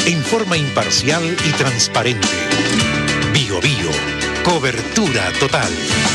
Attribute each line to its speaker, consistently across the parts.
Speaker 1: en forma imparcial y transparente. Bio Bio, cobertura total.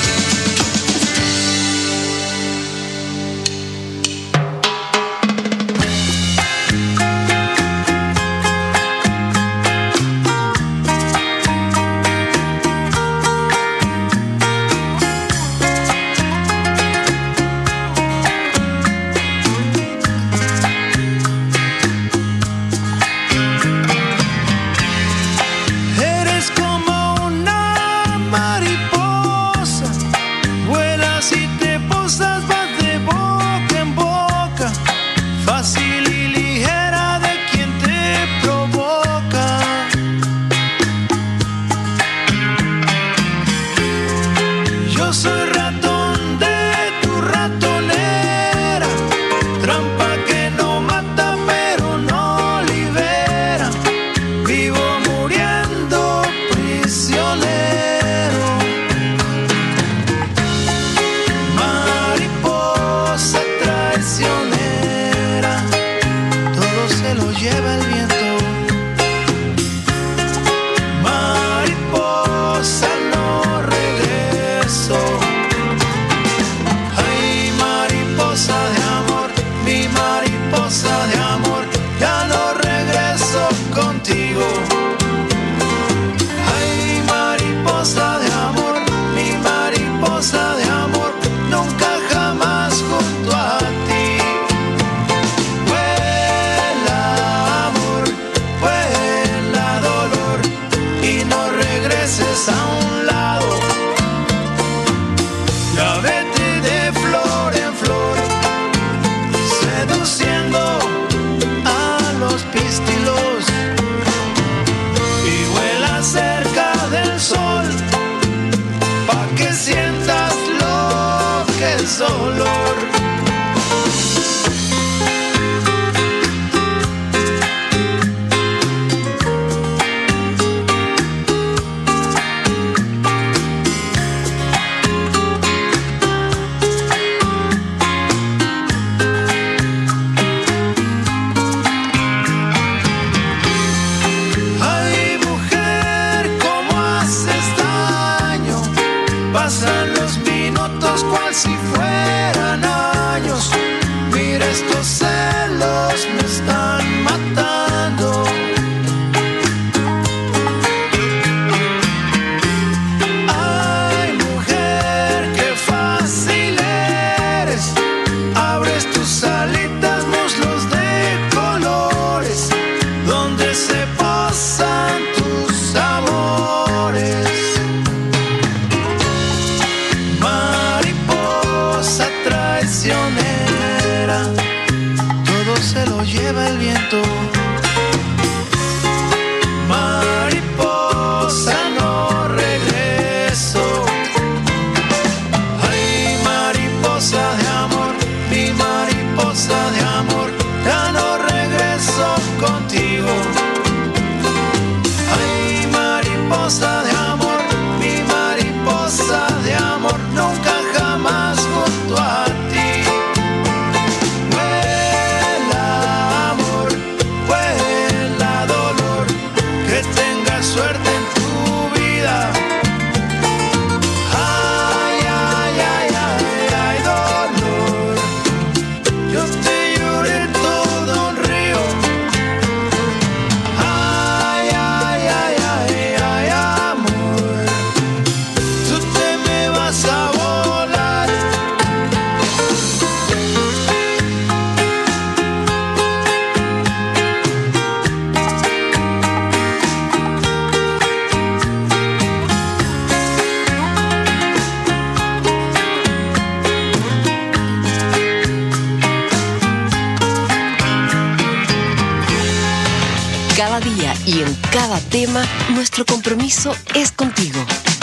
Speaker 2: Cada día y en cada tema, nuestro compromiso es contigo.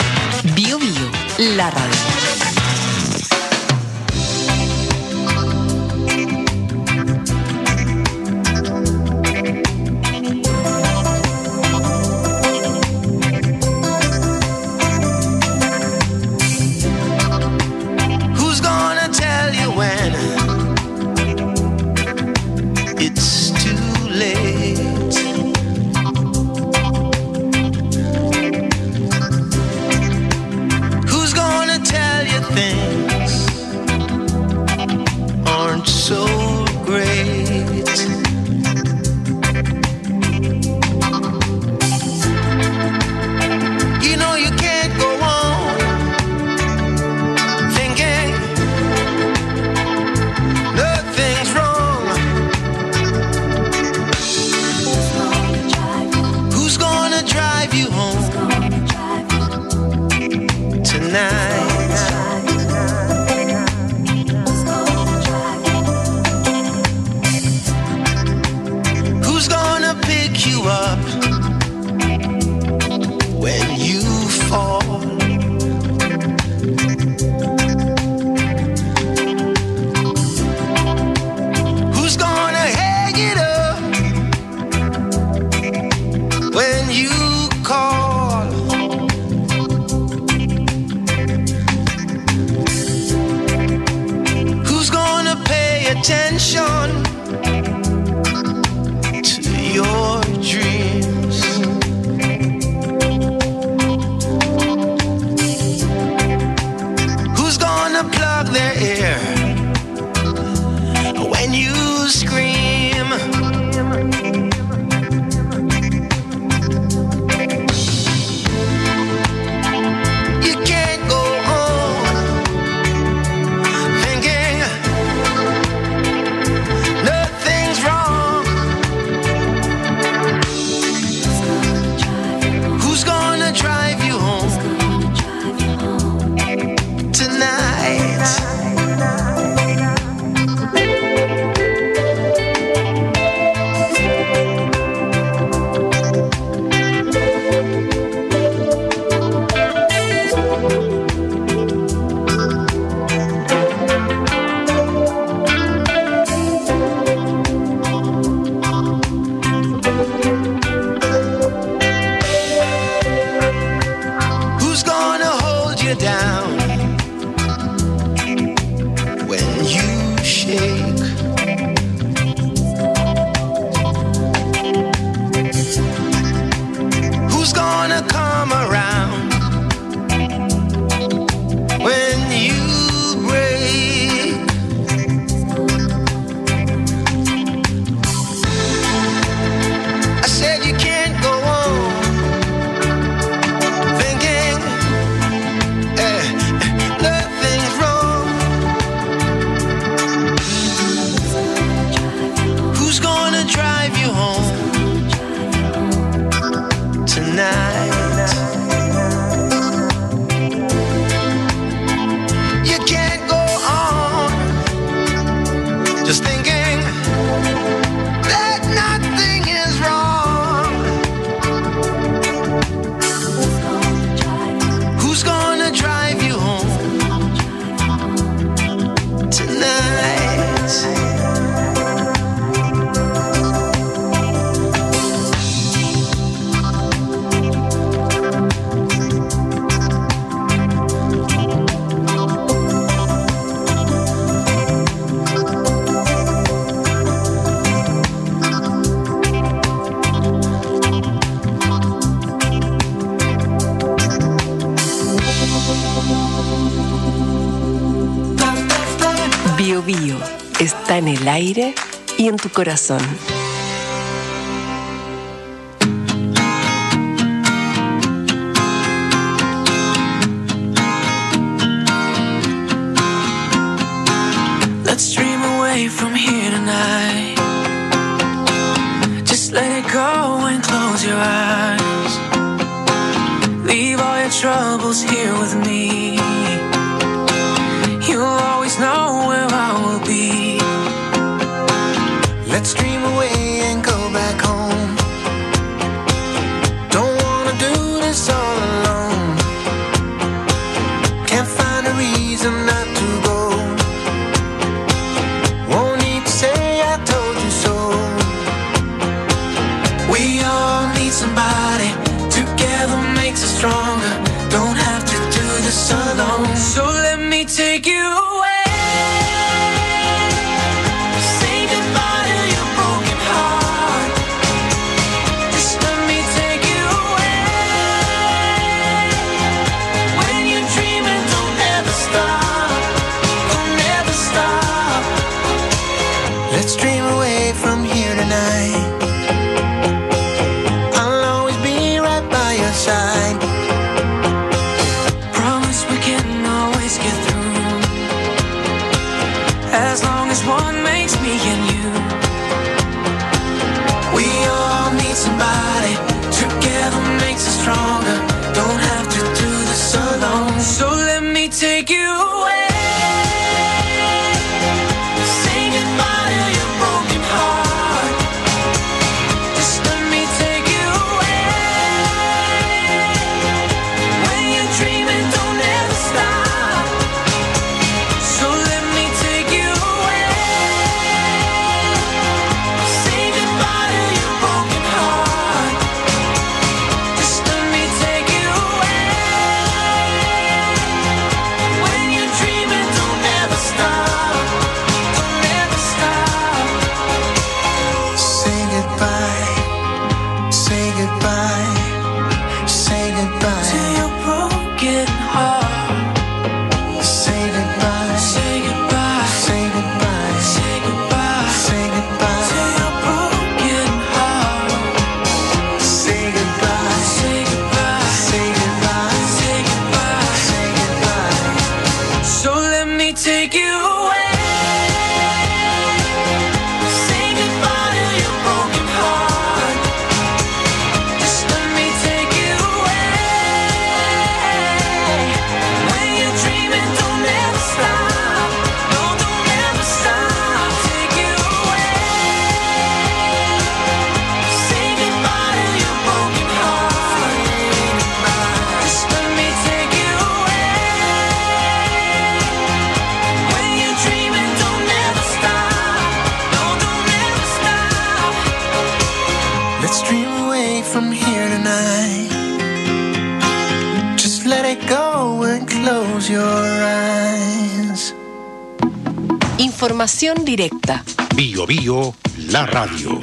Speaker 2: Bio Bio, la radio.
Speaker 3: you down when you shake. Who's gonna come around when you break? I said you can't go on thinking nothing's wrong. Who's gonna drive you home tonight? You can't go on just thinking that nothing is wrong. Who's gonna drive you home tonight?
Speaker 2: Bio Bio está en el aire y en tu corazón.
Speaker 4: Let's dream away from here tonight. Just let it go and close your eyes. Leave all your troubles here with me. You'll always know where I will be.
Speaker 3: Let's dream away and go back home. Don't wanna do this all alone. Can't find a reason not to go. Won't need to say I told you so.
Speaker 4: We all need somebody. Together makes us stronger. Don't have to do this alone. So let me take you away. Say goodbye to your broken heart. Just let me take you away. When you're dreaming, don't ever stop. Don't ever stop.
Speaker 3: Let's dream away from here tonight. I'll always be right by your side.
Speaker 4: Promise we can always get through. As long as one makes me and you. We all need somebody. Together makes us stronger. Don't have to do this alone. So let me take you away. Say goodbye to your broken heart. Just let me take you away. When you're dreaming, don't ever stop. So let me take you away. Say goodbye to your broken heart. Just let me take you away. When you're dreaming, don't ever stop. Don't ever stop.
Speaker 3: Say goodbye. Say goodbye. Say
Speaker 4: To
Speaker 3: goodbye.
Speaker 4: your broken heart.
Speaker 3: Say goodbye.
Speaker 4: Say goodbye.
Speaker 3: Say goodbye.
Speaker 4: Say goodbye.
Speaker 3: Say
Speaker 4: To
Speaker 3: goodbye.
Speaker 4: your broken heart.
Speaker 3: Say goodbye.
Speaker 4: Say goodbye.
Speaker 3: Say goodbye.
Speaker 4: Say goodbye.
Speaker 3: Say goodbye.
Speaker 4: So let me take you away. Say goodbye to your broken heart. Just let me take you away. When you're dreaming, don't ever stop. No, don't ever stop. Take you away. Say goodbye to your broken heart. Just let me take you away. When you're dreaming, don't ever stop. No, don't ever stop.
Speaker 3: Let's dream away from here tonight. Just let it go and close close your eyes.
Speaker 2: Información directa.
Speaker 1: Bio Bio, la radio.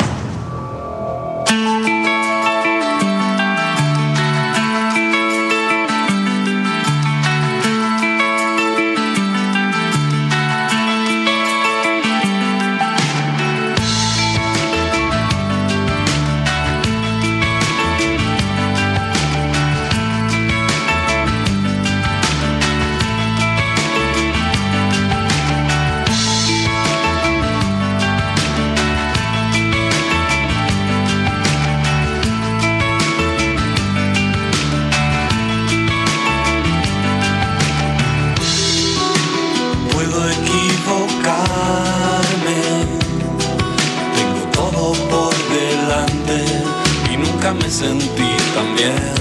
Speaker 5: Me sentí tan bien.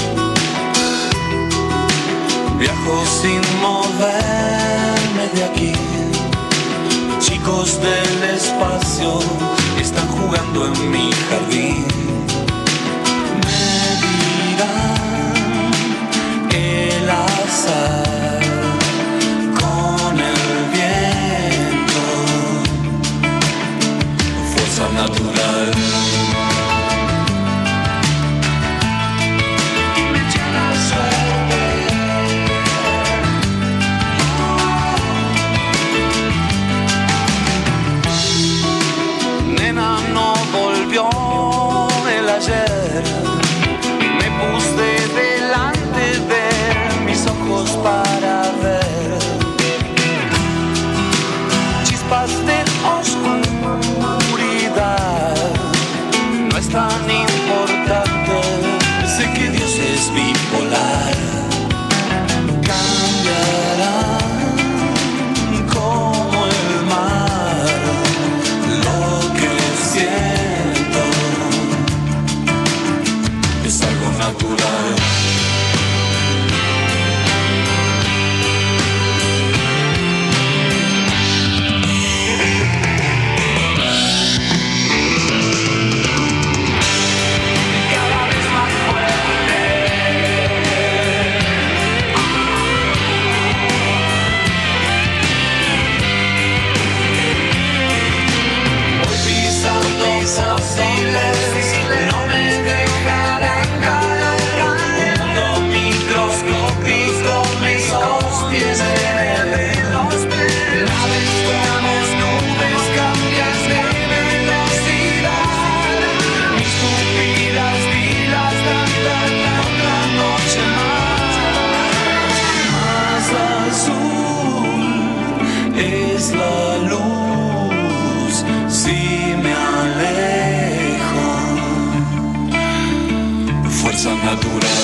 Speaker 5: Viajo sin moverme de aquí. Chicos del espacio están jugando en mi jardín. Me dirán el azar con el viento, fuerza natural. El ayer me puse delante de mis ojos para ver chispas de oscuridad. No es tan importante, sé que Dios es bipolar. Cambiarán como el mar lo que siento. Es algo natural. Cada vez más fuerte. Voy pisando fósiles, no me dejarán caer. El mundo microscópico me sostiene de los pies. Naves como nubes cambian de velocidad. Mis pupilas dilatan otra noche más. Más azul es la luz si me alejo. Fuerza natural.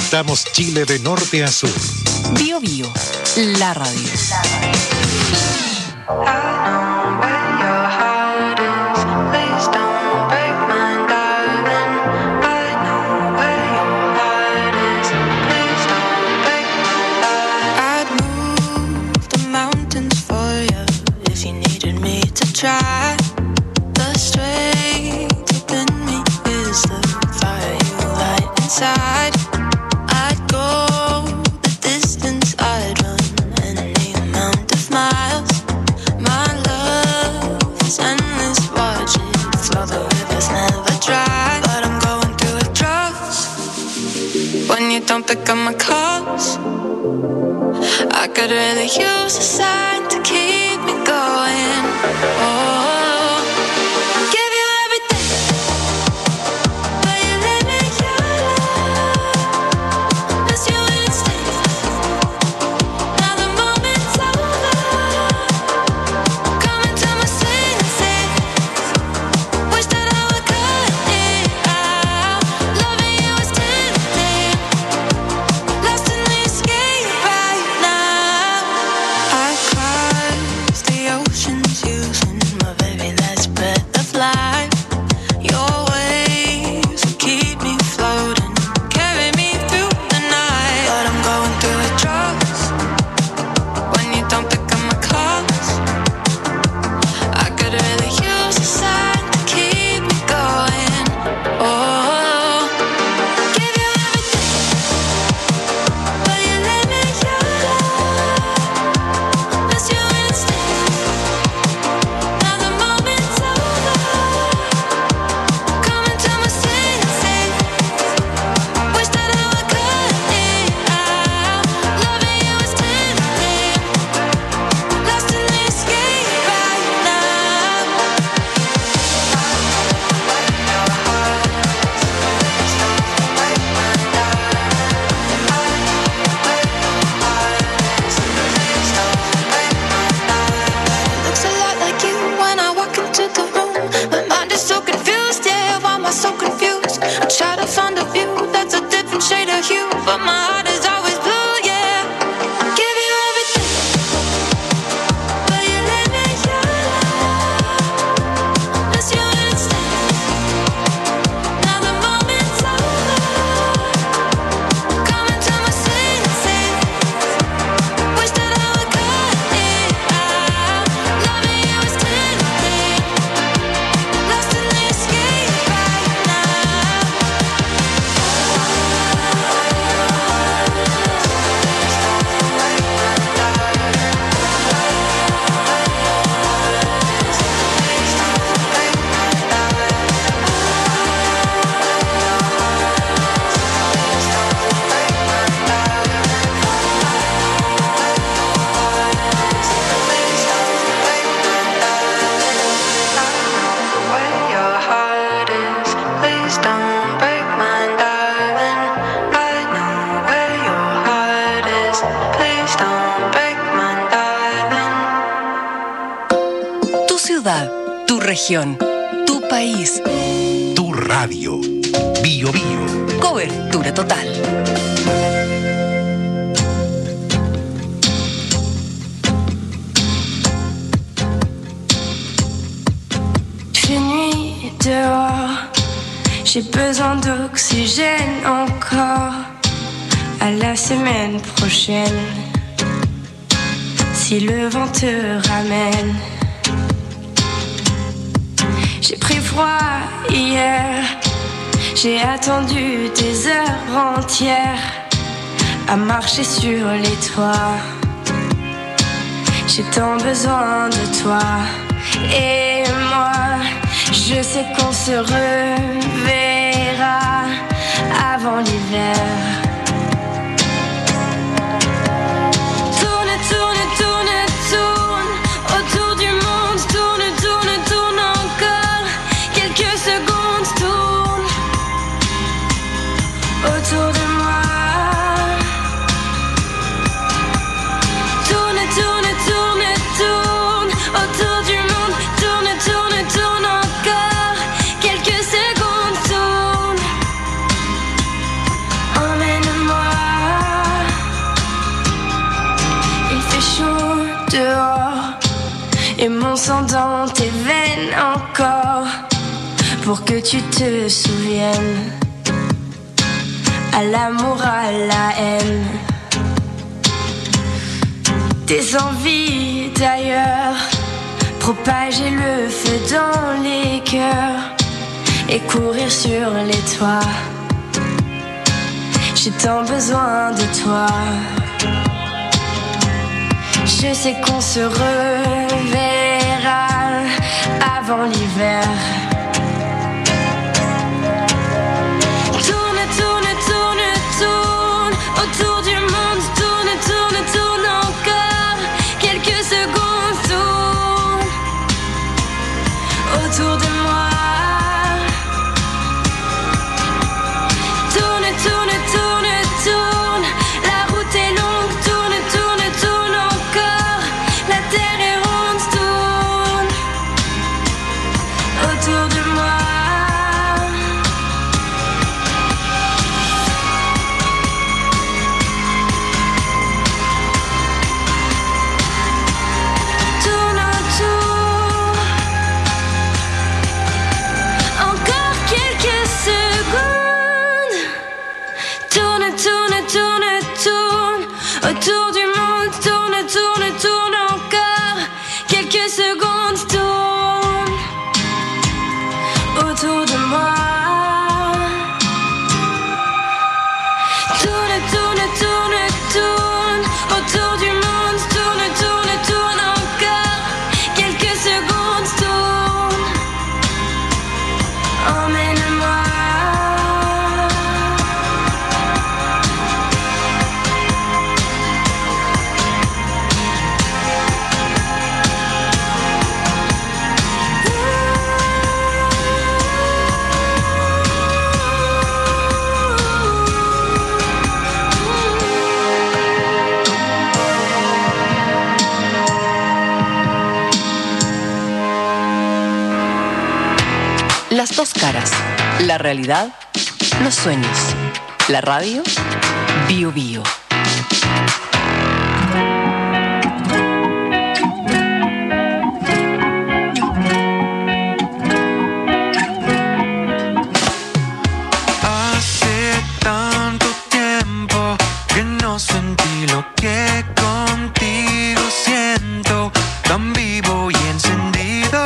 Speaker 1: Conectamos Chile de norte a sur.
Speaker 2: Bio Bio, la radio.
Speaker 6: Try the strength within me is the fire you light inside. I'd go the distance, I'd run any amount of miles. My love is endless, watch it flow, the rivers never dry. But I'm going through withdrawals when you don't pick up my calls. I could really use a sign to keep me going. Oh, give you everything, but you let me your love. Miss you instinct. Now the moment's over. Coming to my senses. Wish that I would cut it out. Loving you is tempting. Lost in the escape right now. I cross the oceans using my very last breath of life. Your waves will keep me floating, carry me through the night. But I'm going through withdrawals when you don't pick up my calls. I could really use a sign to keep me going. Oh, give you everything, but you let me your love. Miss you instinct. Now the moment's over. Coming to my senses. Wish that I would cut it out. Loving you is tempting. Lost in the escape right now. Looks a lot like you when I walk into the room. My mind is so confused, yeah, why am I so confused? I try to find a view that's a different shade of hue, but my heart is always blue, yeah. Give you everything, but you let me your love. Miss you instinct. Now the moment's over. Coming to my senses. Wish that I would cut it out. Loving you is tempting. Lost in the escape right now. Where your heart is, please don't break mine, darling. I know where your heart is, please don't break mine, darling.
Speaker 2: Tu ciudad, tu región, tu país.
Speaker 1: Tu radio. Bio Bio.
Speaker 2: Cobertura total.
Speaker 6: Il fait nuit dehors, j'ai besoin d'oxygène encore. À la semaine prochaine, si le vent te ramène. J'ai pris froid hier, j'ai attendu des heures entières à marcher sur les toits. J'ai tant besoin de toi et moi. Je sais qu'on se reverra avant l'hiver. Tourne, tourne, tourne, tourne autour du monde. Tourne, tourne, tourne encore. Quelques secondes, tourne autour de moi. Tourne, tourne, tourne, tourne autour du monde. Tourne, tourne, tourne encore. Quelques secondes, tourne. Mon sang dans tes veines encore, pour que tu te souviennes. À l'amour, à la haine, tes envies d'ailleurs, propager le feu dans les cœurs et courir sur les toits. J'ai tant besoin de toi. Je sais qu'on se reverra avant l'hiver. Tourne, tourne, tourne, tourne autour du monde. Tourne, tourne, tourne encore quelques secondes. Tourne autour de moi. Tourne, tourne, tourne, tourne. La route est longue. Tourne, tourne, tourne encore. La terre est ronde. Tourne autour de moi. Tourne autour. Encore quelques secondes. Tourne, tourne, tourne, tourne autour du monde. Tourne, tourne, tourne encore quelques secondes. Tourne autour de moi. Tourne, tourne, tourne, tourne autour du monde. Tourne, tourne, tourne encore quelques secondes. Tourne, emmène-moi.
Speaker 2: Las dos caras, la realidad, los sueños. La radio, Bio Bio.
Speaker 3: Hace tanto tiempo que no sentí lo que contigo siento, tan vivo y encendido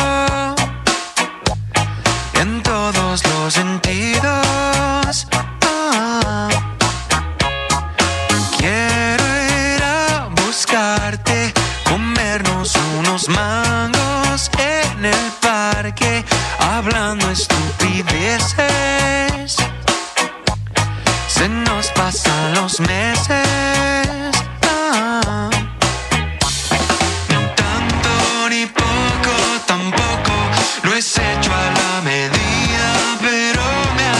Speaker 3: en todos los sentidos. Quiero ir a buscarte, comernos unos mangos en el parque, hablando estupideces. Se nos pasan los meses. No tanto ni poco, tampoco lo he hecho a la medida, pero me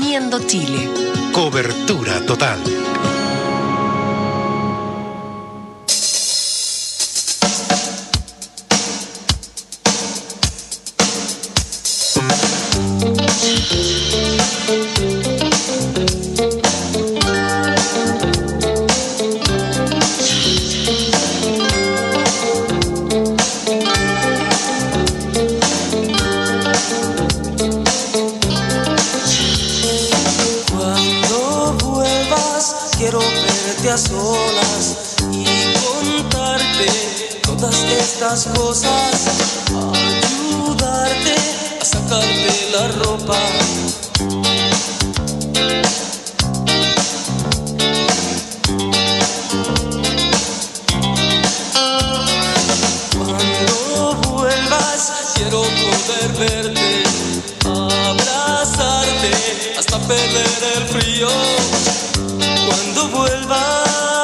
Speaker 2: uniendo Chile.
Speaker 1: Cobertura total.
Speaker 5: Quiero verte a solas y contarte todas estas cosas, ayudarte a sacarte la ropa. Cuando vuelvas quiero poder verte, abrazarte hasta perder el frío. Cuando vuelvas,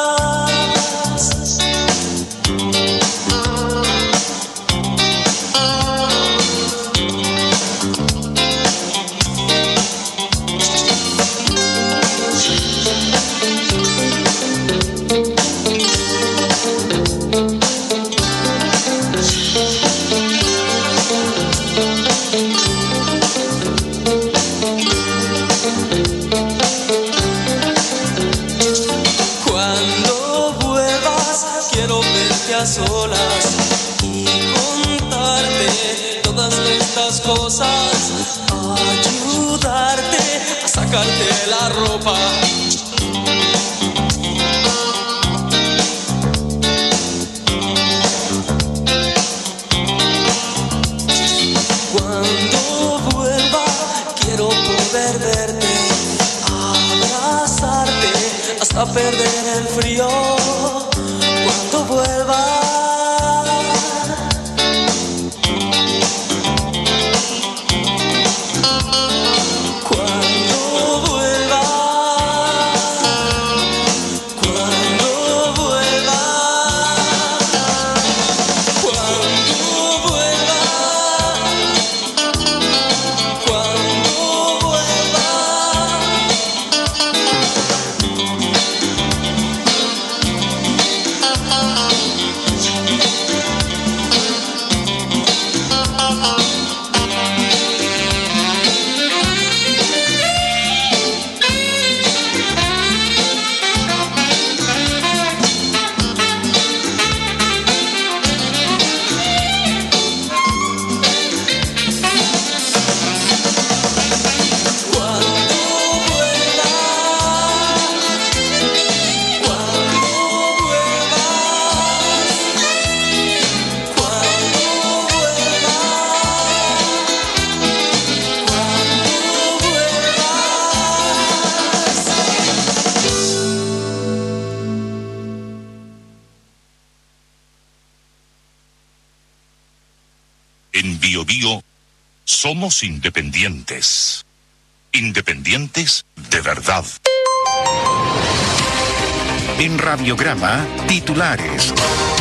Speaker 5: a solas y contarte todas estas cosas, ayudarte a sacarte la ropa. Cuando vuelva quiero poder verte, abrazarte hasta perder el frío. Cuando vuelva, cuando vuelva, cuando vuelva, cuando vuelva, cuando vuelva.
Speaker 7: En Bio Bio somos independientes. Independientes de verdad.
Speaker 1: En Radiograma, titulares.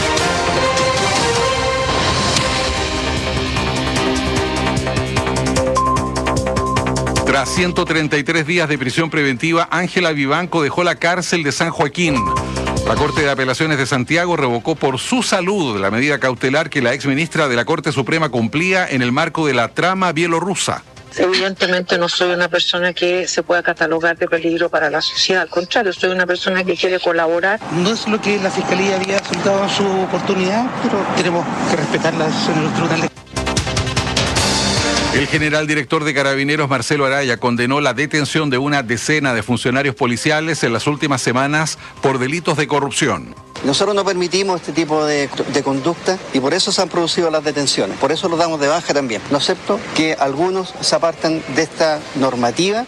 Speaker 8: Tras 133 días de prisión preventiva, Ángela Vivanco dejó la cárcel de San Joaquín. La Corte de Apelaciones de Santiago revocó por su salud la medida cautelar que la exministra de la Corte Suprema cumplía en el marco de la trama bielorrusa.
Speaker 9: Evidentemente no soy una persona que se pueda catalogar de peligro para la sociedad, al contrario, soy una persona que quiere colaborar.
Speaker 10: No es lo que la Fiscalía había solicitado en su oportunidad, pero tenemos que respetar las decisiones de los tribunales.
Speaker 8: El general director de Carabineros, Marcelo Araya, condenó la detención de una decena de funcionarios policiales en las últimas semanas por delitos de corrupción.
Speaker 11: Nosotros no permitimos este tipo de conducta y por eso se han producido las detenciones. Por eso lo damos de baja también. No acepto que algunos se aparten de esta normativa.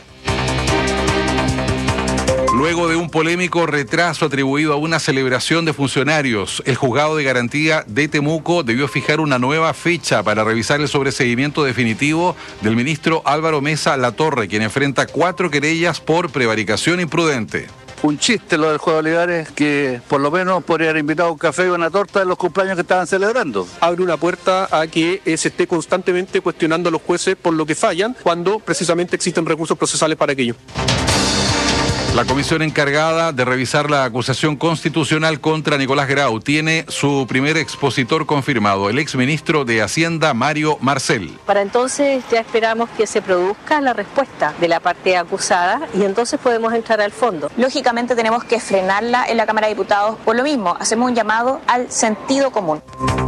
Speaker 8: Luego de un polémico retraso atribuido a una celebración de funcionarios, el juzgado de garantía de Temuco debió fijar una nueva fecha para revisar el sobreseimiento definitivo del ministro Álvaro Mesa Latorre, quien enfrenta 4 querellas por prevaricación imprudente.
Speaker 12: un chiste lo del juez Olivares, que por lo menos podría haber invitado a un café y una torta de los cumpleaños que estaban celebrando.
Speaker 13: Abre una puerta a que se esté constantemente cuestionando a los jueces por lo que fallan, cuando precisamente existen recursos procesales para aquello.
Speaker 8: La comisión encargada de revisar la acusación constitucional contra Nicolás Grau tiene su primer expositor confirmado, el exministro de Hacienda, Mario Marcel.
Speaker 14: Para entonces ya esperamos que se produzca la respuesta de la parte acusada y entonces podemos entrar al fondo.
Speaker 15: Lógicamente tenemos que frenarla en la Cámara de Diputados. Por lo mismo, hacemos un llamado al sentido común.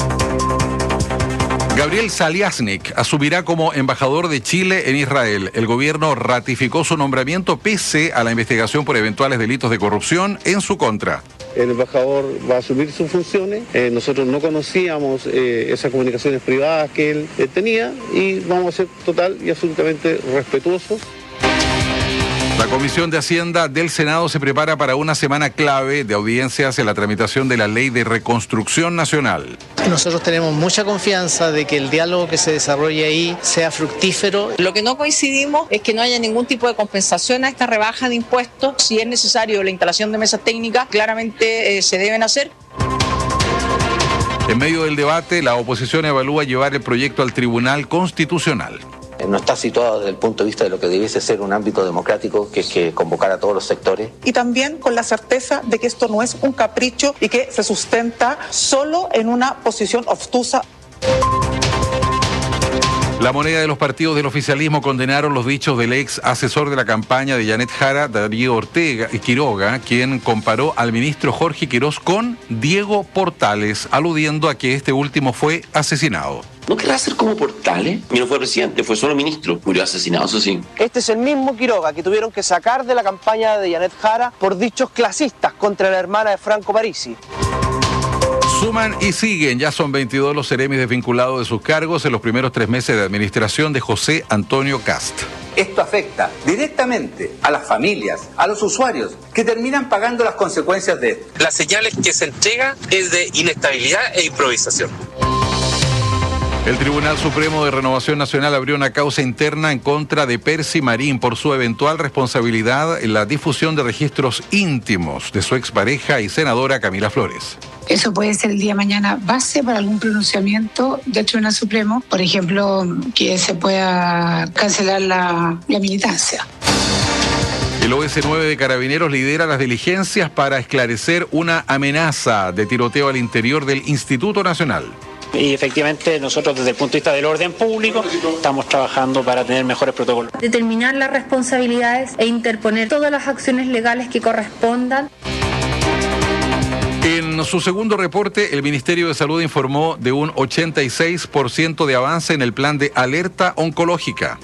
Speaker 8: Gabriel Saliasnik asumirá como embajador de Chile en Israel. El gobierno ratificó su nombramiento pese a la investigación por eventuales delitos de corrupción en su contra.
Speaker 16: El embajador va a asumir sus funciones. Nosotros no conocíamos esas comunicaciones privadas que él tenía y vamos a ser total y absolutamente respetuosos.
Speaker 8: La Comisión de Hacienda del Senado se prepara para una semana clave de audiencias en la tramitación de la Ley de Reconstrucción Nacional.
Speaker 17: Nosotros tenemos mucha confianza de que el diálogo que se desarrolle ahí sea fructífero.
Speaker 18: Lo que no coincidimos es que no haya ningún tipo de compensación a esta rebaja de impuestos. Si es necesario la instalación de mesas técnicas, claramente se deben hacer.
Speaker 8: En medio del debate, la oposición evalúa llevar el proyecto al Tribunal Constitucional.
Speaker 19: No está situado desde el punto de vista de lo que debiese ser un ámbito democrático, que es que convocar a todos los sectores.
Speaker 20: Y también con la certeza de que esto no es un capricho y que se sustenta solo en una posición obtusa.
Speaker 8: La moneda de los partidos del oficialismo condenaron los dichos del ex asesor de la campaña de Janet Jara, Darío Quiroga, quien comparó al ministro Jorge Quirós con Diego Portales, aludiendo a que este último fue asesinado.
Speaker 21: ¿No querrá ser como Portales? Y no fue presidente, fue solo ministro. Murió asesinado, eso sí.
Speaker 22: Este es el mismo Quiroga que tuvieron que sacar de la campaña de Janet Jara por dichos clasistas contra la hermana de Franco Parisi.
Speaker 8: Suman y siguen, ya son 22 los seremis desvinculados de sus cargos en los primeros 3 meses de administración de José Antonio Cast.
Speaker 23: Esto afecta directamente a las familias, a los usuarios, que terminan pagando las consecuencias de esto.
Speaker 24: Las señales que se entrega es de inestabilidad e improvisación.
Speaker 8: El Tribunal Supremo de Renovación Nacional abrió una causa interna en contra de Percy Marín por su eventual responsabilidad en la difusión de registros íntimos de su expareja y senadora Camila Flores.
Speaker 25: Eso puede ser el día de mañana base para algún pronunciamiento del Tribunal Supremo, por ejemplo, que se pueda cancelar la militancia.
Speaker 8: El OS9 de Carabineros lidera las diligencias para esclarecer una amenaza de tiroteo al interior del Instituto Nacional.
Speaker 26: Y efectivamente nosotros desde el punto de vista del orden público estamos trabajando para tener mejores protocolos.
Speaker 27: Determinar las responsabilidades e interponer todas las acciones legales que correspondan.
Speaker 8: En su segundo reporte, el Ministerio de Salud informó de un 86% de avance en el plan de alerta oncológica.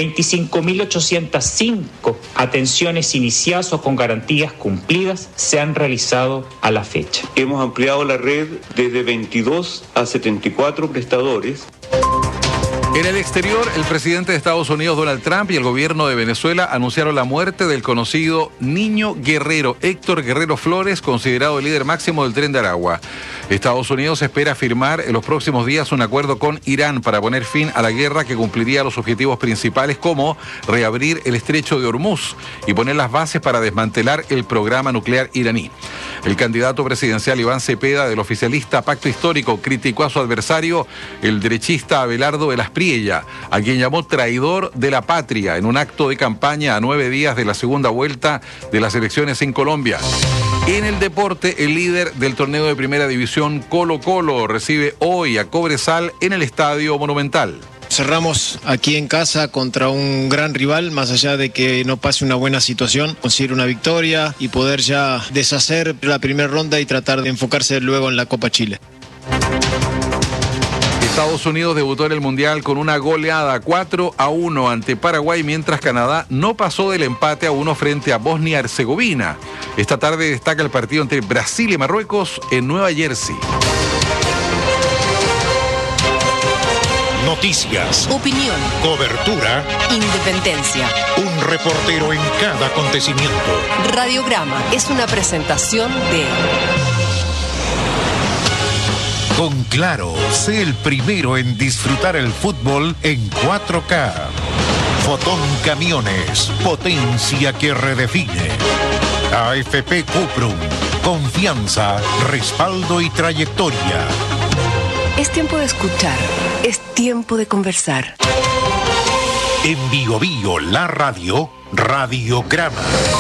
Speaker 28: 25.805 atenciones iniciadas o con garantías cumplidas se han realizado a la fecha.
Speaker 29: Hemos ampliado la red desde 22 a 74 prestadores.
Speaker 8: En el exterior, el presidente de Estados Unidos, Donald Trump, y el gobierno de Venezuela anunciaron la muerte del conocido niño guerrero, Héctor Guerrero Flores, considerado el líder máximo del Tren de Aragua. Estados Unidos espera firmar en los próximos días un acuerdo con Irán para poner fin a la guerra que cumpliría los objetivos principales como reabrir el estrecho de Hormuz y poner las bases para desmantelar el programa nuclear iraní. El candidato presidencial Iván Cepeda, del oficialista Pacto Histórico, criticó a su adversario, el derechista Abelardo de las Priella, a quien llamó traidor de la patria en un acto de campaña a 9 días de la segunda vuelta de las elecciones en Colombia. En el deporte, el líder del torneo de Primera División, Colo-Colo, recibe hoy a Cobresal en el Estadio Monumental.
Speaker 30: Cerramos aquí en casa contra un gran rival, más allá de que no pase una buena situación, conseguir una victoria y poder ya deshacer la primera ronda y tratar de enfocarse luego en la Copa Chile.
Speaker 8: Estados Unidos debutó en el Mundial con una goleada 4-1 ante Paraguay, mientras Canadá no pasó del empate a 1 frente a Bosnia-Herzegovina. Esta tarde destaca el partido entre Brasil y Marruecos en Nueva Jersey.
Speaker 1: Noticias,
Speaker 2: Opinión,
Speaker 1: cobertura,
Speaker 2: independencia.
Speaker 1: un reportero en cada acontecimiento.
Speaker 2: Radiograma es una presentación de...
Speaker 1: Con Claro, sé el primero en disfrutar el fútbol en 4K. Fotón Camiones, potencia que redefine. AFP Cuprum. Confianza, respaldo y trayectoria.
Speaker 2: Es tiempo de escuchar. Es tiempo de conversar.
Speaker 1: En Bio Bio, la radio, Radiograma.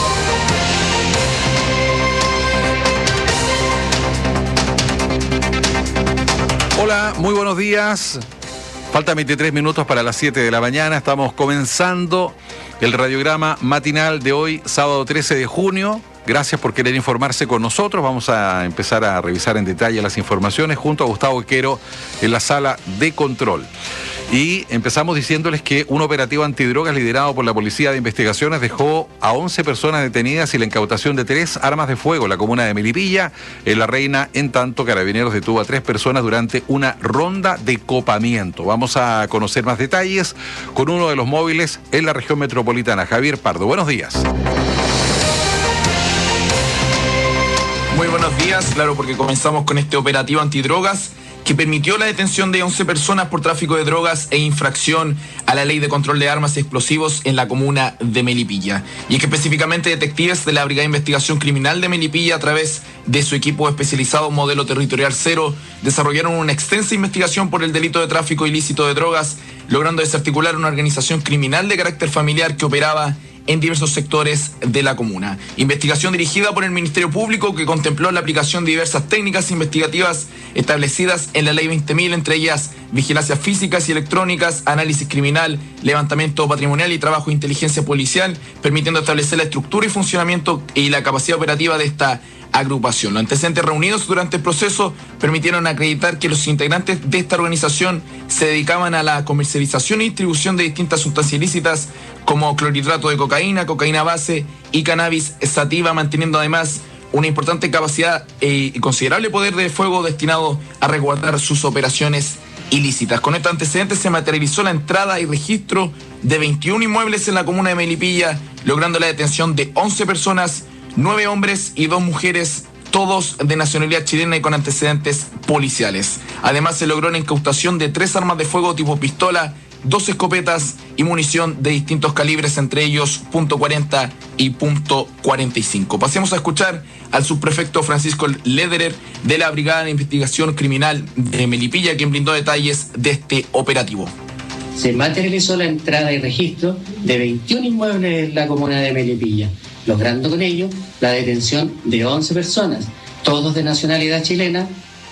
Speaker 8: Hola, muy buenos días. Faltan 23 minutos para las 7 de la mañana. Estamos comenzando el radiograma matinal de hoy, sábado 13 de junio. Gracias por querer informarse con nosotros. Vamos a empezar a revisar en detalle las informaciones junto a Gustavo Quero en la sala de control. Y empezamos diciéndoles que un operativo antidrogas liderado por la Policía de Investigaciones dejó a 11 personas detenidas y la incautación de 3 armas de fuego en la comuna de Melipilla, en La Reina. En tanto, Carabineros detuvo a 3 personas durante una ronda de copamiento. Vamos a conocer más detalles con uno de los móviles en la región metropolitana, Javier Pardo. Buenos días.
Speaker 3: Muy buenos días, claro, porque comenzamos con este operativo antidrogas que permitió la detención de 11 personas por tráfico de drogas e infracción a la Ley de Control de Armas y Explosivos en la comuna de Melipilla. Y es que específicamente detectives de la Brigada de Investigación Criminal de Melipilla, a través de su equipo especializado Modelo Territorial 0, desarrollaron una extensa investigación por el delito de tráfico ilícito de drogas, logrando desarticular una organización criminal de carácter familiar que operaba en diversos sectores de la comuna. Investigación dirigida por el Ministerio Público que contempló la aplicación de diversas técnicas investigativas establecidas en la Ley 20.000, entre ellas vigilancias físicas y electrónicas, análisis criminal, levantamiento patrimonial y trabajo de inteligencia policial, permitiendo establecer la estructura y funcionamiento y la capacidad operativa de esta agrupación. Los antecedentes reunidos durante el proceso permitieron acreditar que los integrantes de esta organización se dedicaban a la comercialización y distribución de distintas sustancias ilícitas como clorhidrato de cocaína, cocaína base y cannabis sativa, manteniendo además una importante capacidad y considerable poder de fuego destinado a resguardar sus operaciones ilícitas. Con estos antecedentes se materializó la entrada y registro de 21 inmuebles en la comuna de Melipilla, logrando la detención de 11 personas, 9 hombres y 2 mujeres, todos de nacionalidad chilena y con antecedentes policiales. Además, se logró la incautación de 3 armas de fuego tipo pistola, 2 escopetas y munición de distintos calibres, entre ellos .40 y .45. Pasemos a escuchar al subprefecto Francisco Lederer de la Brigada de Investigación Criminal de Melipilla, quien brindó detalles de este operativo.
Speaker 4: Se materializó la entrada y registro de 21 inmuebles en la comuna de Melipilla, logrando con ello la detención de 11 personas, todos de nacionalidad chilena.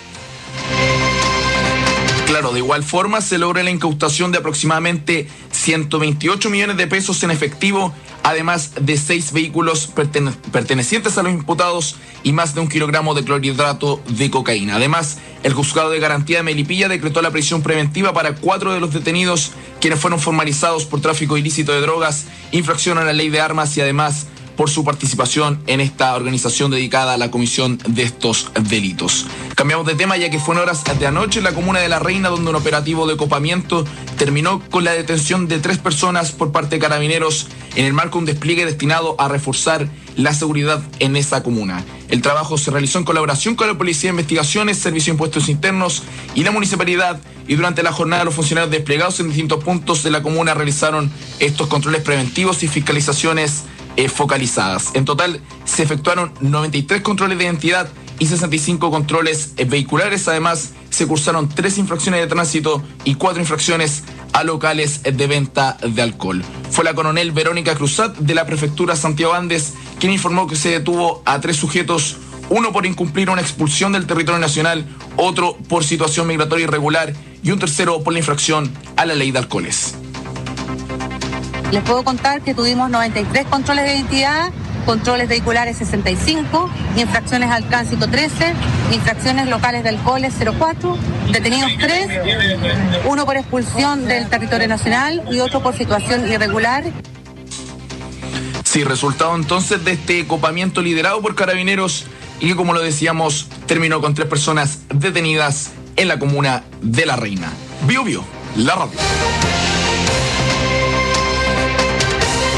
Speaker 3: Claro, de igual forma se logra la incautación de aproximadamente 128 millones de pesos en efectivo, además de 6 vehículos pertenecientes a los imputados y más de 1 kilogramo de clorhidrato de cocaína. Además, el Juzgado de Garantía de Melipilla decretó la prisión preventiva para 4 de los detenidos, quienes fueron formalizados por tráfico ilícito de drogas, infracción a la ley de armas y además por su participación en esta organización dedicada a la comisión de estos delitos. Cambiamos de tema, ya que fue en horas de anoche en la comuna de La Reina, donde un operativo de copamiento terminó con la detención de 3 personas por parte de Carabineros en el marco de un despliegue destinado a reforzar la seguridad en esa comuna. El trabajo se realizó en colaboración con la Policía de Investigaciones, Servicio de Impuestos Internos y la Municipalidad, y durante la jornada los funcionarios desplegados en distintos puntos de la comuna realizaron estos controles preventivos y fiscalizaciones focalizadas. En total se efectuaron 93 controles de identidad y 65 controles vehiculares. Además, se cursaron 3 infracciones de tránsito y 4 infracciones a locales de venta de alcohol. Fue la coronel Verónica Cruzat de la Prefectura Santiago Andes quien informó que se detuvo a 3 sujetos, uno por incumplir una expulsión del territorio nacional, otro por situación migratoria irregular y un tercero por la infracción a la ley de alcoholes.
Speaker 5: Les puedo contar que tuvimos 93 controles de identidad, controles vehiculares 65, infracciones al tránsito 13, infracciones locales de alcoholes 04, detenidos 3, uno por expulsión del territorio nacional y otro por situación irregular.
Speaker 3: Sí, resultado entonces de este copamiento liderado por Carabineros y que, como lo decíamos, terminó con 3 personas detenidas en la comuna de La Reina. Bio Bio, la radio.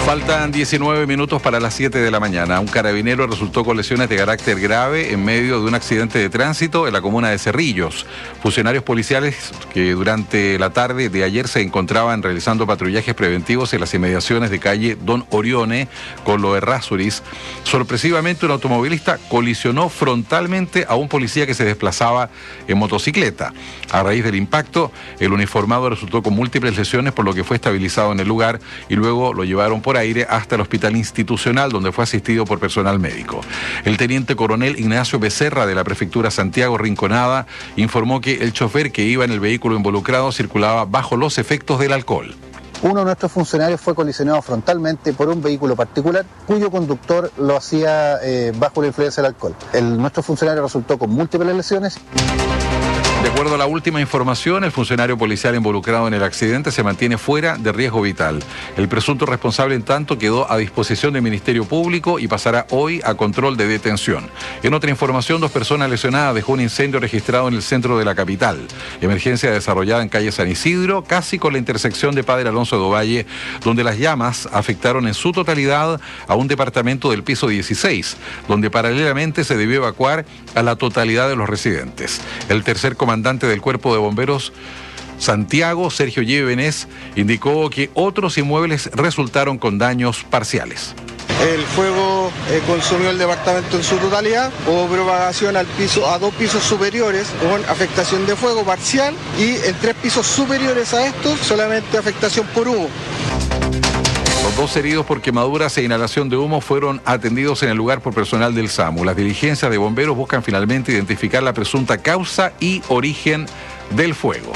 Speaker 8: Faltan 19 minutos para las 7 de la mañana. Un carabinero resultó con lesiones de carácter grave en medio de un accidente de tránsito en la comuna de Cerrillos. Funcionarios policiales que durante la tarde de ayer se encontraban realizando patrullajes preventivos en las inmediaciones de calle Don Orione con lo Errázuriz. Sorpresivamente, un automovilista colisionó frontalmente a un policía que se desplazaba en motocicleta. A raíz del impacto, el uniformado resultó con múltiples lesiones, por lo que fue estabilizado en el lugar y luego lo llevaron por aire hasta el hospital institucional, donde fue asistido por personal médico. El teniente coronel Ignacio Becerra de la prefectura Santiago Rinconada informó que el chofer que iba en el vehículo involucrado circulaba bajo los efectos del alcohol.
Speaker 6: Uno de nuestros funcionarios fue colisionado frontalmente por un vehículo particular cuyo conductor lo hacía bajo la influencia del alcohol. Nuestro funcionario resultó con múltiples lesiones.
Speaker 8: De acuerdo a la última información, el funcionario policial involucrado en el accidente se mantiene fuera de riesgo vital. El presunto responsable, en tanto, quedó a disposición del Ministerio Público y pasará hoy a control de detención. En otra información, 2 personas lesionadas dejó un incendio registrado en el centro de la capital. Emergencia desarrollada en calle San Isidro, casi con la intersección de Padre Alonso de Ovalle, donde las llamas afectaron en su totalidad a un departamento del piso 16, donde paralelamente se debió evacuar a la totalidad de los residentes. El tercer comandante del Cuerpo de Bomberos Santiago, Sergio Llévenes, indicó que otros inmuebles resultaron con daños parciales.
Speaker 7: El fuego consumió el departamento en su totalidad, hubo propagación a 2 pisos superiores con afectación de fuego parcial y en 3 pisos superiores a estos solamente afectación por humo.
Speaker 8: Los 2 heridos por quemaduras e inhalación de humo fueron atendidos en el lugar por personal del SAMU. Las diligencias de bomberos buscan finalmente identificar la presunta causa y origen del fuego.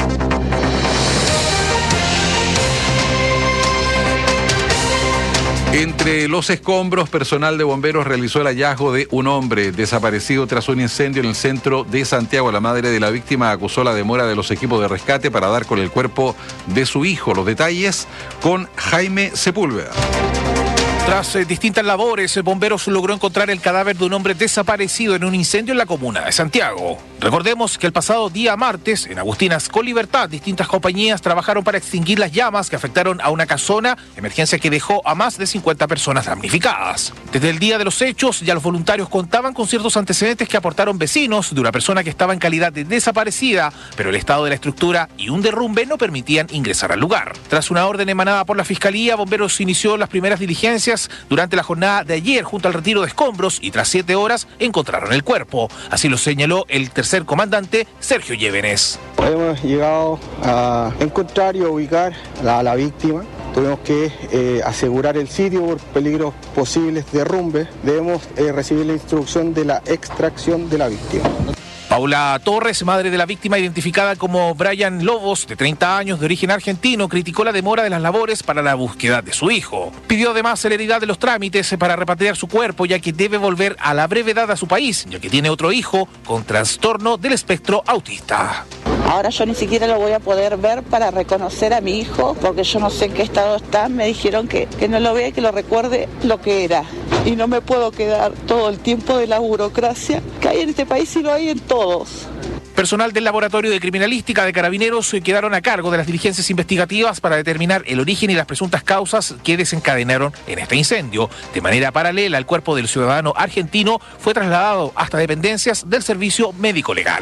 Speaker 8: Entre los escombros, personal de bomberos realizó el hallazgo de un hombre desaparecido tras un incendio en el centro de Santiago. La madre de la víctima acusó la demora de los equipos de rescate para dar con el cuerpo de su hijo. Los detalles con Jaime Sepúlveda.
Speaker 9: Tras distintas labores, bomberos logró encontrar el cadáver de un hombre desaparecido en un incendio en la comuna de Santiago. Recordemos que el pasado día martes, en Agustinas con Libertad, distintas compañías trabajaron para extinguir las llamas que afectaron a una casona, emergencia que dejó a más de 50 personas damnificadas. Desde el día de los hechos, ya los voluntarios contaban con ciertos antecedentes que aportaron vecinos de una persona que estaba en calidad de desaparecida, pero el estado de la estructura y un derrumbe no permitían ingresar al lugar. Tras una orden emanada por la Fiscalía, bomberos inició las primeras diligencias durante la jornada de ayer junto al retiro de escombros y tras 7 horas encontraron el cuerpo. Así lo señaló el tercer comandante Sergio Llévenes.
Speaker 7: Hemos llegado a encontrar y a ubicar a la víctima. Tuvimos que asegurar el sitio por peligros posibles de derrumbes. Debemos recibir la instrucción de la extracción de la víctima.
Speaker 9: Paula Torres, madre de la víctima identificada como Brian Lobos, de 30 años, de origen argentino, criticó la demora de las labores para la búsqueda de su hijo. Pidió además celeridad de los trámites para repatriar su cuerpo, ya que debe volver a la brevedad a su país, ya que tiene otro hijo con trastorno del espectro autista.
Speaker 10: Ahora yo ni siquiera lo voy a poder ver para reconocer a mi hijo, porque yo no sé en qué estado está. Me dijeron que no lo vea y que lo recuerde lo que era. Y no me puedo quedar todo el tiempo de la burocracia que hay en este país y lo hay en todos.
Speaker 9: Personal del Laboratorio de Criminalística de Carabineros quedaron a cargo de las diligencias investigativas para determinar el origen y las presuntas causas que desencadenaron en este incendio. De manera paralela, el cuerpo del ciudadano argentino fue trasladado hasta dependencias del Servicio Médico Legal.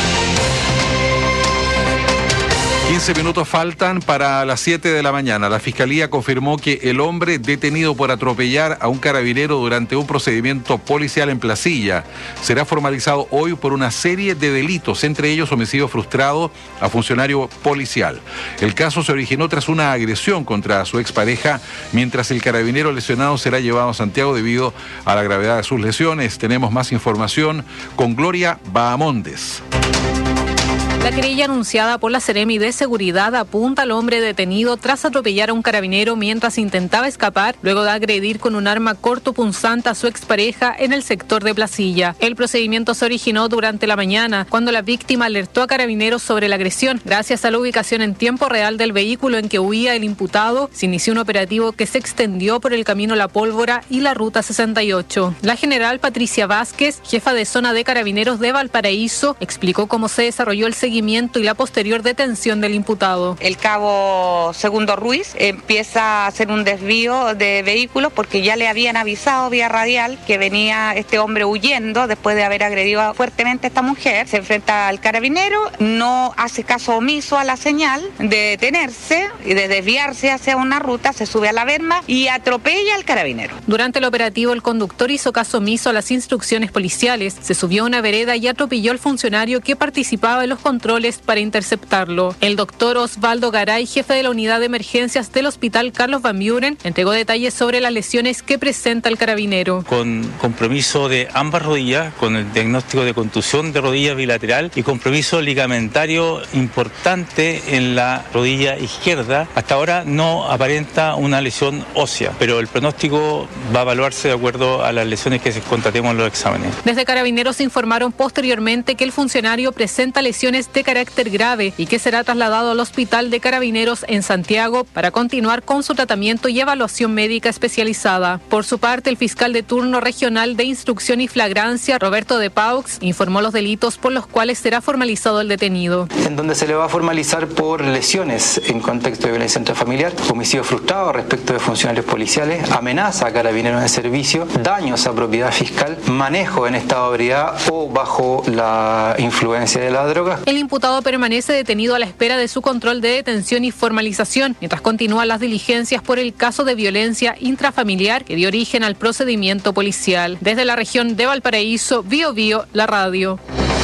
Speaker 8: 15 minutos faltan para las 7 de la mañana. La Fiscalía confirmó que el hombre detenido por atropellar a un carabinero durante un procedimiento policial en Placilla será formalizado hoy por una serie de delitos, entre ellos homicidio frustrado a funcionario policial. El caso se originó tras una agresión contra su expareja, mientras el carabinero lesionado será llevado a Santiago debido a la gravedad de sus lesiones. Tenemos más información con Gloria Bahamondes.
Speaker 11: La querella anunciada por la Seremi de Seguridad apunta al hombre detenido tras atropellar a un carabinero mientras intentaba escapar luego de agredir con un arma cortopunzante a su expareja en el sector de Placilla. El procedimiento se originó durante la mañana cuando la víctima alertó a carabineros sobre la agresión. Gracias a la ubicación en tiempo real del vehículo en que huía el imputado, se inició un operativo que se extendió por el camino La Pólvora y la ruta 68. La general Patricia Vázquez, jefa de zona de carabineros de Valparaíso, explicó cómo se desarrolló el seguimiento seguimiento y la posterior detención del imputado.
Speaker 5: El cabo Segundo Ruiz empieza a hacer un desvío de vehículos porque ya le habían avisado vía radial que venía este hombre huyendo después de haber agredido fuertemente a esta mujer. Se enfrenta al carabinero, no hace caso omiso a la señal de detenerse y de desviarse hacia una ruta, se sube a la berma y atropella al carabinero.
Speaker 11: Durante el operativo, el conductor hizo caso omiso a las instrucciones policiales, se subió a una vereda y atropelló al funcionario que participaba en los controles para interceptarlo. El doctor Osvaldo Garay, jefe de la unidad de emergencias del Hospital Carlos Van Buren, entregó detalles sobre las lesiones que presenta el carabinero.
Speaker 12: Con compromiso de ambas rodillas, con el diagnóstico de contusión de rodilla bilateral y compromiso ligamentario importante en la rodilla izquierda. Hasta ahora no aparenta una lesión ósea, pero el pronóstico va a evaluarse de acuerdo a las lesiones que se constatemos en los exámenes.
Speaker 11: Desde Carabineros informaron posteriormente que el funcionario presenta lesiones de carácter grave y que será trasladado al Hospital de Carabineros en Santiago para continuar con su tratamiento y evaluación médica especializada. Por su parte, el fiscal de turno regional de instrucción y flagrancia, Roberto de Paux, informó los delitos por los cuales será formalizado el detenido.
Speaker 13: En donde se le va a formalizar por lesiones en contexto de violencia intrafamiliar, homicidio frustrado respecto de funcionarios policiales, amenaza a carabineros de servicio, daños a propiedad fiscal, manejo en estado de ebriedad o bajo la influencia de la droga.
Speaker 11: El imputado permanece detenido a la espera de su control de detención y formalización, mientras continúan las diligencias por el caso de violencia intrafamiliar que dio origen al procedimiento policial. Desde la región de Valparaíso, Bio Bio, la radio.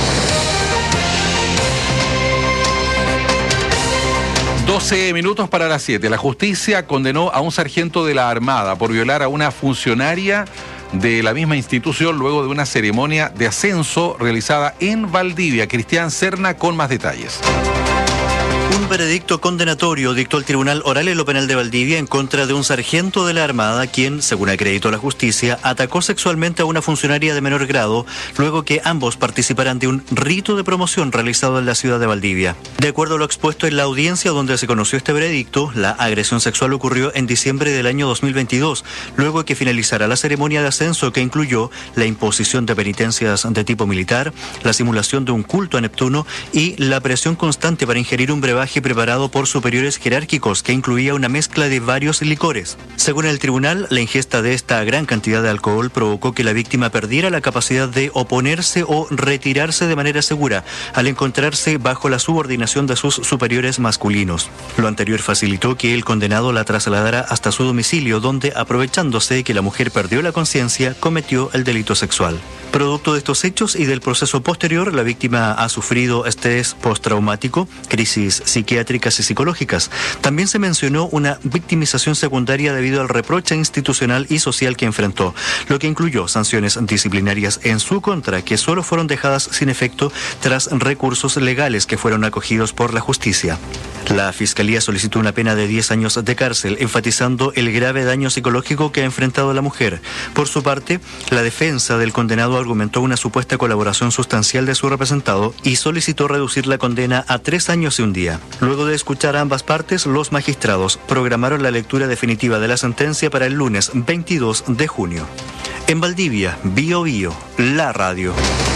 Speaker 8: 12 minutos para las 7. La justicia condenó a un sargento de la Armada por violar a una funcionaria de la misma institución luego de una ceremonia de ascenso realizada en Valdivia. Cristian Serna con más detalles.
Speaker 14: Un veredicto condenatorio dictó el Tribunal Oral en lo Penal de Valdivia en contra de un sargento de la Armada quien, según acreditó la justicia, atacó sexualmente a una funcionaria de menor grado luego que ambos participaran de un rito de promoción realizado en la ciudad de Valdivia. De acuerdo a lo expuesto en la audiencia donde se conoció este veredicto, la agresión sexual ocurrió en diciembre del año 2022, luego de que finalizara la ceremonia de ascenso que incluyó la imposición de penitencias de tipo militar, la simulación de un culto a Neptuno y la presión constante para ingerir un brebaje preparado por superiores jerárquicos que incluía una mezcla de varios licores. Según el tribunal, la ingesta de esta gran cantidad de alcohol provocó que la víctima perdiera la capacidad de oponerse o retirarse de manera segura al encontrarse bajo la subordinación de sus superiores masculinos. Lo anterior facilitó que el condenado la trasladara hasta su domicilio, donde, aprovechándose de que la mujer perdió la conciencia, cometió el delito sexual. Producto de estos hechos y del proceso posterior, la víctima ha sufrido estrés postraumático, crisis psiquiátricas y psicológicas. También se mencionó una victimización secundaria debido al reproche institucional y social que enfrentó, lo que incluyó sanciones disciplinarias en su contra que solo fueron dejadas sin efecto tras recursos legales que fueron acogidos por la justicia. La Fiscalía solicitó una pena de 10 años de cárcel, enfatizando el grave daño psicológico que ha enfrentado la mujer. Por su parte, la defensa del condenado argumentó una supuesta colaboración sustancial de su representado y solicitó reducir la condena a 3 años y un día. Luego de escuchar a ambas partes, los magistrados programaron la lectura definitiva de la sentencia para el lunes 22 de junio. En Valdivia, Bio Bio, la radio.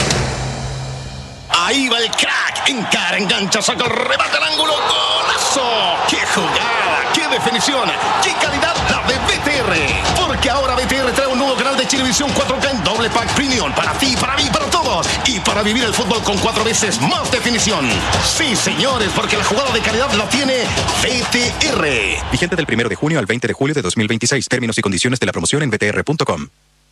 Speaker 15: Ahí va el crack, encara, engancha, saca el remate al ángulo, ¡golazo! ¡Qué jugada! ¡Qué definición! ¡Qué calidad la de BTR! Porque ahora BTR trae un nuevo canal de Chilevisión 4K en doble pack premium para ti, para mí, para todos y para vivir el fútbol con 4 veces más definición. Sí, señores, porque la jugada de calidad la tiene BTR.
Speaker 16: Vigente del 1 de junio al 20 de julio de 2026. Términos y condiciones de la promoción en btr.com.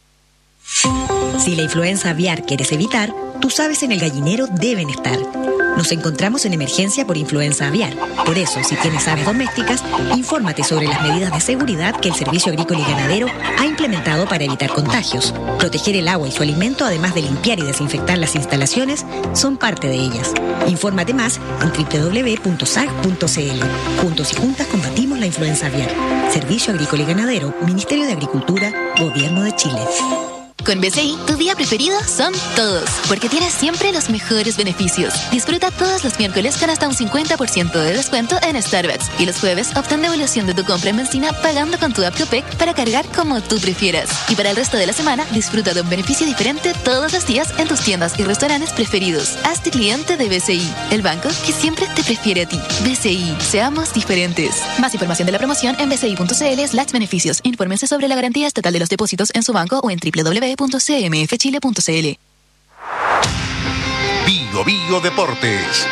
Speaker 17: Si la influenza aviar quieres evitar, tus aves en el gallinero deben estar. Nos encontramos en emergencia por influenza aviar. Por eso, si tienes aves domésticas, infórmate sobre las medidas de seguridad que el Servicio Agrícola y Ganadero ha implementado para evitar contagios. Proteger el agua y su alimento, además de limpiar y desinfectar las instalaciones, son parte de ellas. Infórmate más en www.sag.cl. Juntos y juntas combatimos la influenza aviar. Servicio Agrícola y Ganadero, Ministerio de Agricultura, Gobierno de Chile.
Speaker 18: Con BCI, tu día preferido son todos, porque tienes siempre los mejores beneficios. Disfruta todos los miércoles con hasta un 50% de descuento en Starbucks. Y los jueves, obtén devolución de tu compra en benzina pagando con tu app Copec para cargar como tú prefieras. Y para el resto de la semana, disfruta de un beneficio diferente todos los días en tus tiendas y restaurantes preferidos. Hazte cliente de BCI, el banco que siempre te prefiere a ti. BCI, seamos diferentes. Más información de la promoción en bci.cl/beneficios. Infórmense sobre la garantía estatal de los depósitos en su banco o en www.cmfchile.cl.
Speaker 1: Bio Bio Deportes.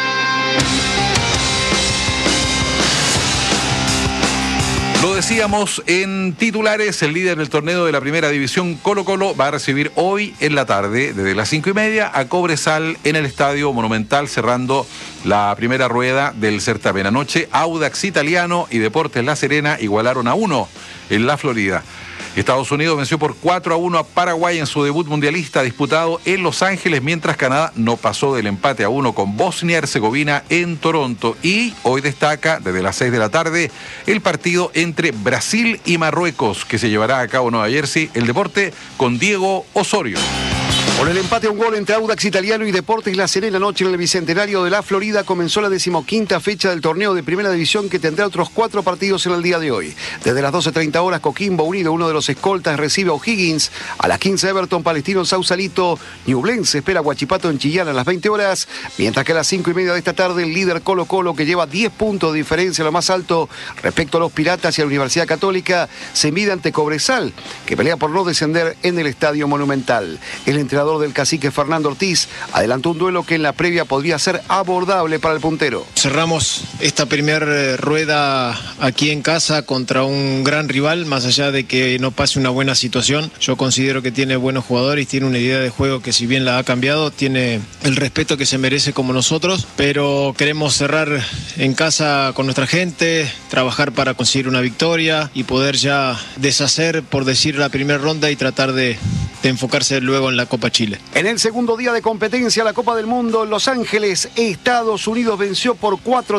Speaker 8: Lo decíamos en titulares, el líder del torneo de la primera división, Colo-Colo, va a recibir hoy en la tarde, desde las 5:30, a Cobresal en el Estadio Monumental, cerrando la primera rueda del certamen. Anoche, Audax Italiano y Deportes La Serena igualaron a 1 en la Florida. Estados Unidos venció por 4-1 a Paraguay en su debut mundialista disputado en Los Ángeles, mientras Canadá no pasó del empate a 1 con Bosnia-Herzegovina en Toronto. Y hoy destaca, desde las 6 de la tarde, el partido entre Brasil y Marruecos, que se llevará a cabo en Nueva Jersey. El deporte con Diego Osorio.
Speaker 19: Por el empate a un gol entre Audax Italiano y Deportes La Serena anoche en el Bicentenario de la Florida comenzó la 15ª fecha del torneo de Primera División, que tendrá otros 4 partidos en el día de hoy. Desde las 12:30 horas, Coquimbo Unido, uno de los escoltas, recibe a O'Higgins. A las 15, Everton Palestino en Sausalito. Ñublense espera a Huachipato en Chillán a las 20 horas. Mientras que a las 5:30 de esta tarde, el líder Colo-Colo, que lleva 10 puntos de diferencia, lo más alto respecto a los Piratas y a la Universidad Católica, se mide ante Cobresal, que pelea por no descender en el Estadio Monumental. El entrenador del Cacique, Fernando Ortiz, adelantó un duelo que en la previa podría ser abordable para el puntero.
Speaker 30: Cerramos esta primera rueda aquí en casa contra un gran rival, más allá de que no pase una buena situación. Yo considero que tiene buenos jugadores, tiene una idea de juego que, si bien la ha cambiado, tiene el respeto que se merece como nosotros, pero queremos cerrar en casa con nuestra gente, trabajar para conseguir una victoria y poder ya deshacer, por decir, la primera ronda y tratar de enfocarse luego en la Copa Chile.
Speaker 19: En el segundo día de competencia, la Copa del Mundo en Los Ángeles, Estados Unidos venció por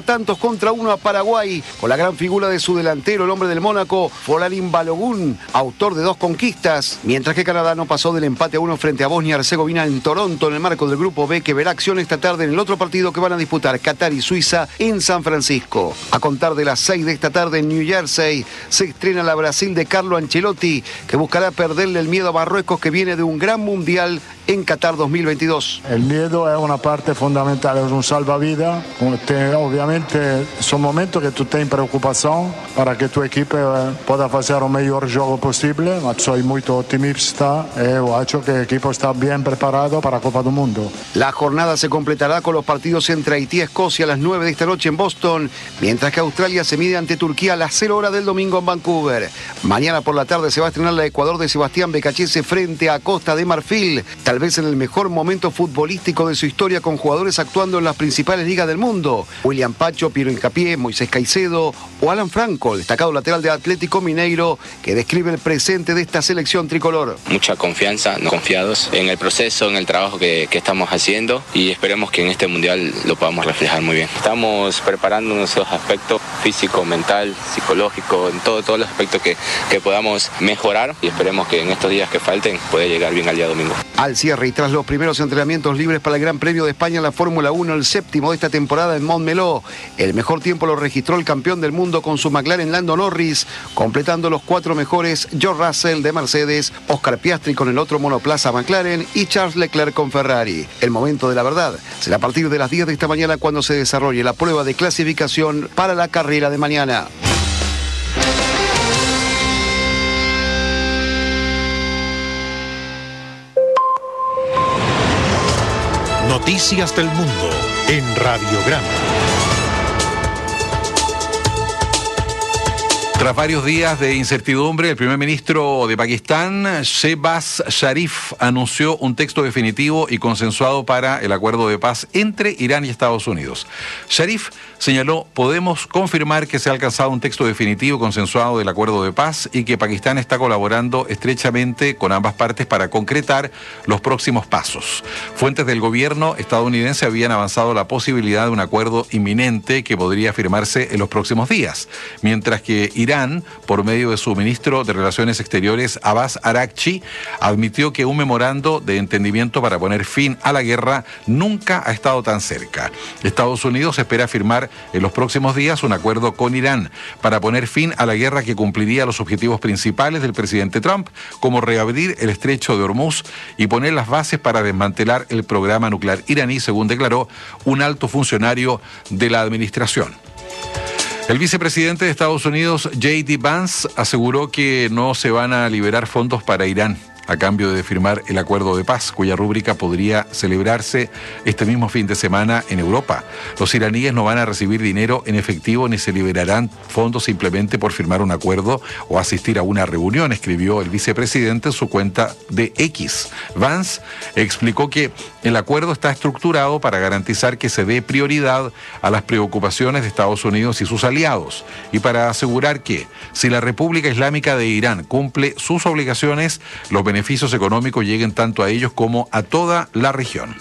Speaker 19: 4-1 a Paraguay, con la gran figura de su delantero, el hombre del Mónaco, Folarin Balogun, autor de 2 conquistas, mientras que Canadá no pasó del empate a 1 frente a Bosnia-Herzegovina en Toronto, en el marco del Grupo B, que verá acción esta tarde en el otro partido que van a disputar Qatar y Suiza en San Francisco. A contar de las 6 de esta tarde en New Jersey, se estrena la Brasil de Carlo Ancelotti, que buscará perderle el miedo a Marruecos, que viene de un gran mundial en Qatar 2022.
Speaker 20: El miedo es una parte fundamental, es un salvavidas. Obviamente son momentos que tú tienes preocupación para que tu equipo pueda hacer un mejor juego posible, ma soy muy optimista y creo que el equipo está bien preparado para la Copa del Mundo.
Speaker 19: La jornada se completará con los partidos entre Haití y Escocia a las 9 de esta noche en Boston, mientras que Australia se mide ante Turquía a las 0 horas del domingo en Vancouver. Mañana por la tarde se va a estrenar la Ecuador de Sebastián Becachese frente a Costa de Marfil, tal vez en el mejor momento futbolístico de su historia, con jugadores actuando en las principales ligas del mundo: William Pacho, Piero Hincapié, Moisés Caicedo o Alan Franco, el destacado lateral de Atlético Mineiro, que describe el presente de esta selección tricolor.
Speaker 21: Mucha confianza, confiados en el proceso, en el trabajo que estamos haciendo, y esperemos que en este mundial lo podamos reflejar muy bien. Estamos preparando nuestros aspectos físico, mental, psicológico, en todos los aspectos que podamos mejorar, y esperemos que en estos días que falten pueda llegar bien al día domingo.
Speaker 19: Al cierre y tras los primeros entrenamientos libres para el Gran Premio de España en la Fórmula 1, el 7º de esta temporada en Montmeló, el mejor tiempo lo registró el campeón del mundo con su McLaren Lando Norris, completando los 4 mejores George Russell de Mercedes, Oscar Piastri con el otro monoplaza McLaren y Charles Leclerc con Ferrari. El momento de la verdad será a partir de las 10 de esta mañana, cuando se desarrolle la prueba de clasificación para la carrera de mañana.
Speaker 1: Noticias del mundo en Radiograma.
Speaker 8: Tras varios días de incertidumbre, el primer ministro de Pakistán, Shehbaz Sharif, anunció un texto definitivo y consensuado para el acuerdo de paz entre Irán y Estados Unidos. Sharif señaló: podemos confirmar que se ha alcanzado un texto definitivo consensuado del acuerdo de paz y que Pakistán está colaborando estrechamente con ambas partes para concretar los próximos pasos. Fuentes del gobierno estadounidense habían avanzado la posibilidad de un acuerdo inminente que podría firmarse en los próximos días, mientras que Irán Irán, por medio de su ministro de Relaciones Exteriores, Abbas Araghchi, admitió que un memorando de entendimiento para poner fin a la guerra nunca ha estado tan cerca. Estados Unidos espera firmar en los próximos días un acuerdo con Irán para poner fin a la guerra que cumpliría los objetivos principales del presidente Trump, como reabrir el estrecho de Hormuz y poner las bases para desmantelar el programa nuclear iraní, según declaró un alto funcionario de la administración. El vicepresidente de Estados Unidos, J.D. Vance, aseguró que no se van a liberar fondos para Irán a cambio de firmar el acuerdo de paz, cuya rúbrica podría celebrarse este mismo fin de semana en Europa. Los iraníes no van a recibir dinero en efectivo ni se liberarán fondos simplemente por firmar un acuerdo o asistir a una reunión, escribió el vicepresidente en su cuenta de X. Vance explicó que el acuerdo está estructurado para garantizar que se dé prioridad a las preocupaciones de Estados Unidos y sus aliados y para asegurar que, si la República Islámica de Irán cumple sus obligaciones, los beneficios económicos lleguen tanto a ellos como a toda la región.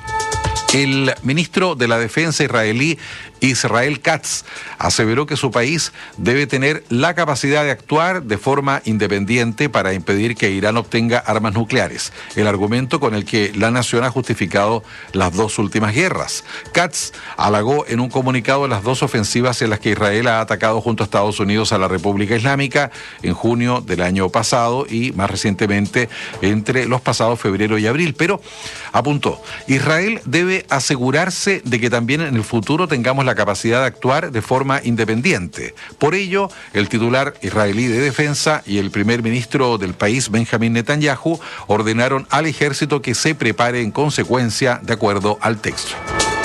Speaker 8: El ministro de la Defensa israelí, Israel Katz, aseveró que su país debe tener la capacidad de actuar de forma independiente para impedir que Irán obtenga armas nucleares, el argumento con el que la nación ha justificado las dos últimas guerras. Katz halagó en un comunicado las dos ofensivas en las que Israel ha atacado junto a Estados Unidos a la República Islámica en junio del año pasado y más recientemente entre los pasados febrero y abril, pero apuntó, Israel debe asegurarse de que también en el futuro tengamos la capacidad de actuar de forma independiente. Por ello, el titular israelí de defensa y el primer ministro del país, Benjamin Netanyahu, ordenaron al ejército que se prepare en consecuencia de acuerdo al texto.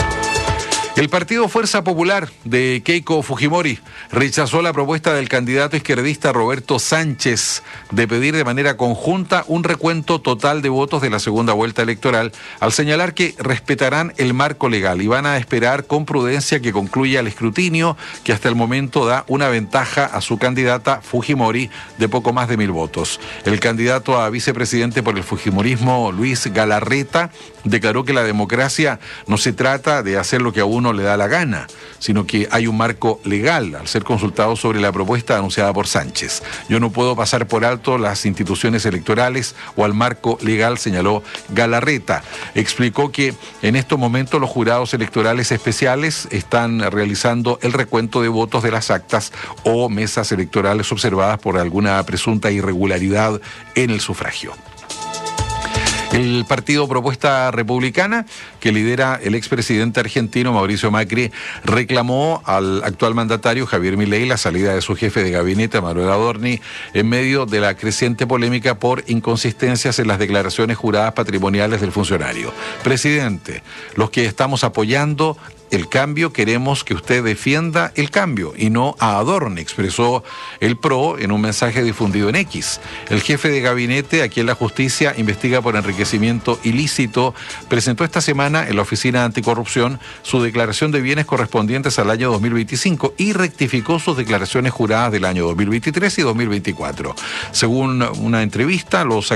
Speaker 8: El Partido Fuerza Popular de Keiko Fujimori rechazó la propuesta del candidato izquierdista Roberto Sánchez de pedir de manera conjunta un recuento total de votos de la segunda vuelta electoral, al señalar que respetarán el marco legal y van a esperar con prudencia que concluya el escrutinio, que hasta el momento da una ventaja a su candidata Fujimori de poco más de 1.000 votos. El candidato a vicepresidente por el fujimorismo, Luis Galarreta, declaró que la democracia no se trata de hacer lo que a uno le da la gana, sino que hay un marco legal al ser consultado sobre la propuesta anunciada por Sánchez. Yo no puedo pasar por alto las instituciones electorales o al marco legal, señaló Galarreta. Explicó que en estos momentos los jurados electorales especiales están realizando el recuento de votos de las actas o mesas electorales observadas por alguna presunta irregularidad en el sufragio. El partido Propuesta Republicana, que lidera el expresidente argentino Mauricio Macri, reclamó al actual mandatario Javier Milei la salida de su jefe de gabinete, Manuel Adorni, en medio de la creciente polémica por inconsistencias en las declaraciones juradas patrimoniales del funcionario. Presidente, los que estamos apoyando el cambio, queremos que usted defienda el cambio y no a Adorni, expresó el PRO en un mensaje difundido en X. El jefe de gabinete, a quien la justicia investiga por enriquecimiento ilícito, presentó esta semana en la Oficina Anticorrupción su declaración de bienes correspondientes al año 2025 y rectificó sus declaraciones juradas del año 2023 y 2024. Según una entrevista, los